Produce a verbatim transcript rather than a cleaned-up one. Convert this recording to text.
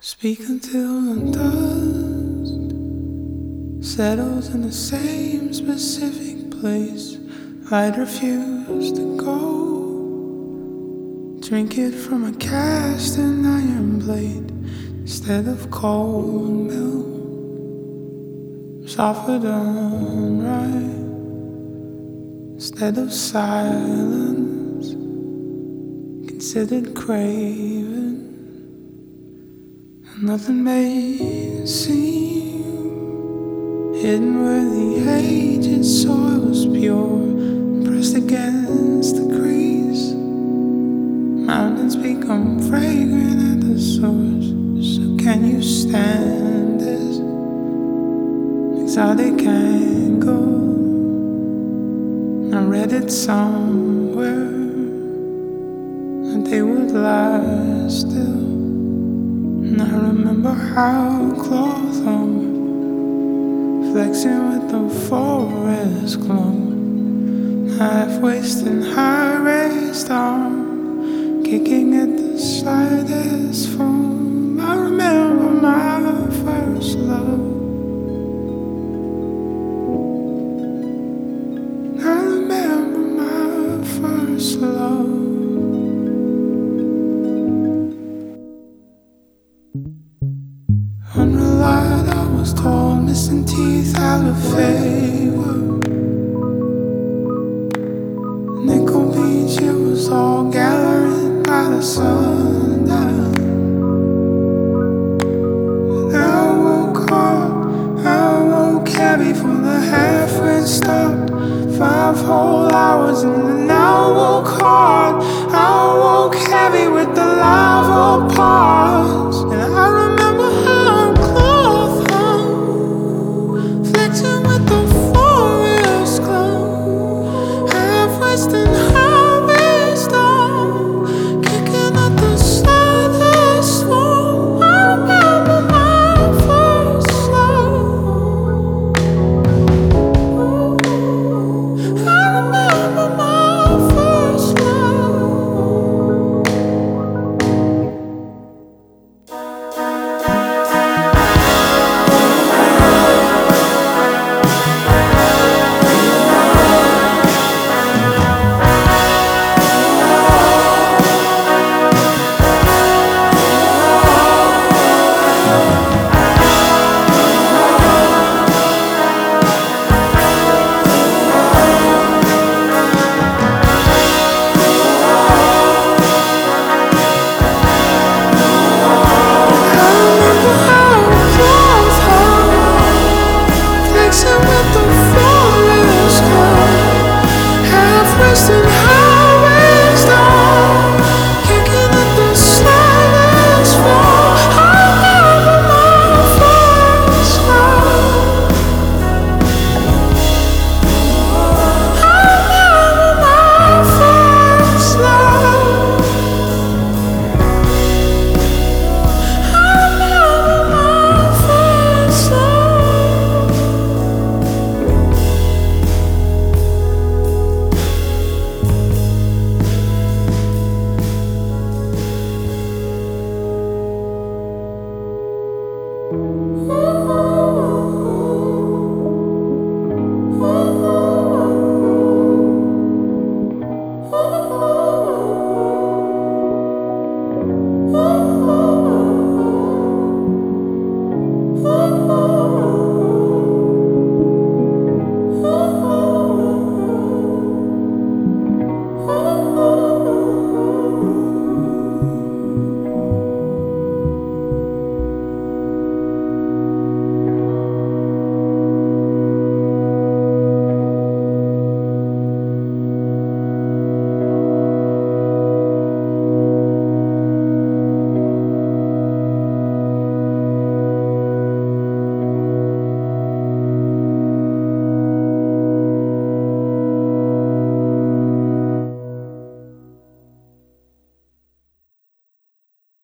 Speak until the dust settles in the same specific place. I'd refuse to go. Drink it from a cast and iron blade instead of cold milk. Suffered unright instead of silence. Considered craven. Nothing made seem hidden where the aged soil was pure, pressed against the crease. Mountains become fragrant at the source. So can you stand this exotic angle? I read it somewhere that they would last still. And I remember how cloth hung, flexing with the forest glow, half-wasted high-raised arm, kicking at the slightest foam. I remember my first love. I remember my first love. Unrelied, I was told, missing teeth out of favor. Nickel Beach, it was all gathering by the sundown. And I woke hard, I woke heavy from the halfway stop. Five whole hours and then I woke hard, I woke heavy with the lava pause. And I remember how and harvest on, kicking at the slightest fall. I remember my first love. I remember my first love.